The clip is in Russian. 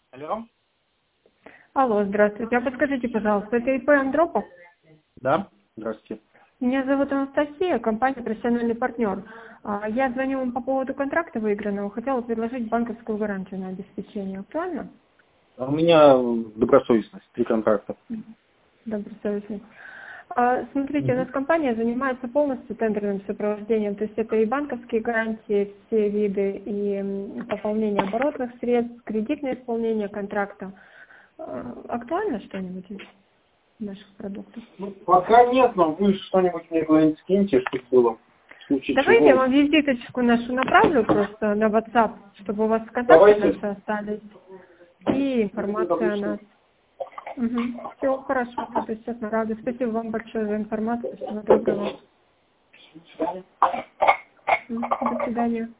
Алло? Алло, здравствуйте. А подскажите, пожалуйста, это ИП Андропов? Да? Здравствуйте. Меня зовут Анастасия, компания «Профессиональный партнер». Я звоню вам по поводу контракта выигранного. Хотела предложить банковскую гарантию на обеспечение. Актуально? А у меня добросовестность, 3 контракта. Добросовестно. Смотрите, у нас Мгм. компания занимается полностью тендерным сопровождением, то есть это и банковские гарантии, все виды, и пополнение оборотных средств, кредитное исполнение контракта. Актуально что-нибудь из наших продуктов? Ну, пока нет, но вы что-нибудь мне куда-нибудь скиньте, чтобы было. В случае Давайте я чего. вам визиточку нашу направлю просто на WhatsApp, чтобы у вас контакты Давайте. наши остались и информация о нас. Все, хорошо, то есть честно рада. Спасибо вам большое за информацию. Всего доброго. До свидания.